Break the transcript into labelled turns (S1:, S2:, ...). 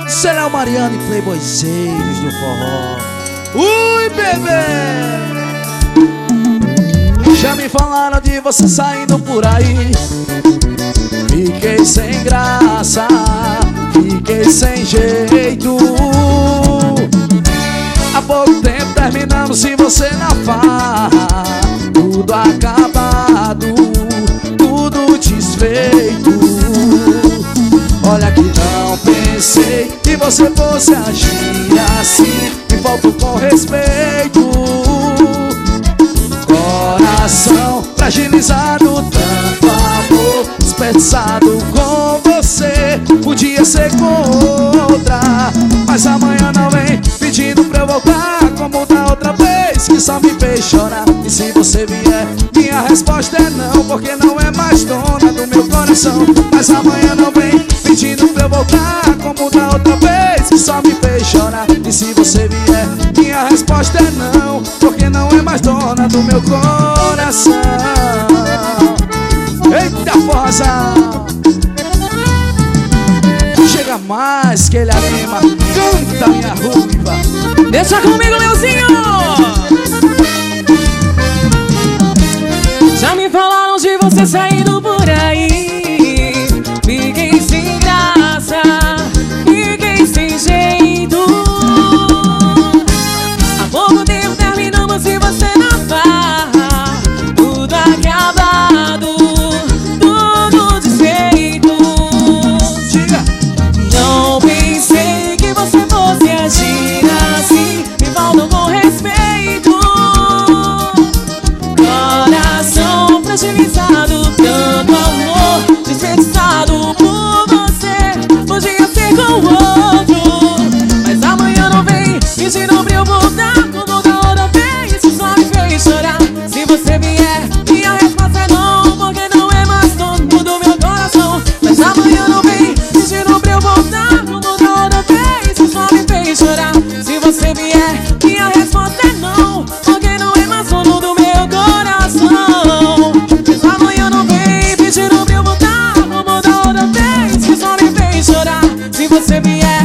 S1: Será o Mariano e Playboyzeiros do forró. Ui, bebê! Já me falaram de você saindo por aí. Fiquei sem graça, fiquei sem jeito. Há pouco tempo terminamos sem você na farra. Tudo acabado, tudo desfeito. Olha que não pensei que você fosse agir assim. Me faltou com respeito. Coração fragilizado, tanto amor desperdiçado com você. Podia ser com outra, mas amanhã não vem pedindo pra eu voltar como da outra vez, que só me fez chorar. E se você vier, minha resposta é não, porque não é mais dona do meu coração. Mas amanhã não vem pedindo pra eu voltar como da outra vez, que só me fez chorar. E se você vier, minha resposta é não, porque não é mais dona do meu coração. Eita, forrozão! Chega mais que ele anima. Canta, minha ruiva.
S2: Deixa comigo, Leozinho. Já me falaram de você saindo por aí. Fiquei sem graça, fiquei sem jeito. Há pouco tempo terminamos e você na farra. Tudo acabado, tudo desfeito.
S1: Diga.
S2: Não pensei que você fosse agir assim. Me faltou com respeito. Coração fragilizado, tanto amor desperdiçado por você. Podia ser com outro, mas amanhã não vem pedindo pra eu voltar como da outra vez, que só me fez chorar. Se você vier, minha resposta é não, porque não é mais dono do meu coração. Mas amanhã não vem pedindo pra eu voltar como da outra vez, que só me fez chorar. Se você vier, minha resposta é não, porque não é mais dono do meu coração. Mas amanhã não vem pedindo pra eu voltar como da outra vez, que só me fez chorar. Se você vier,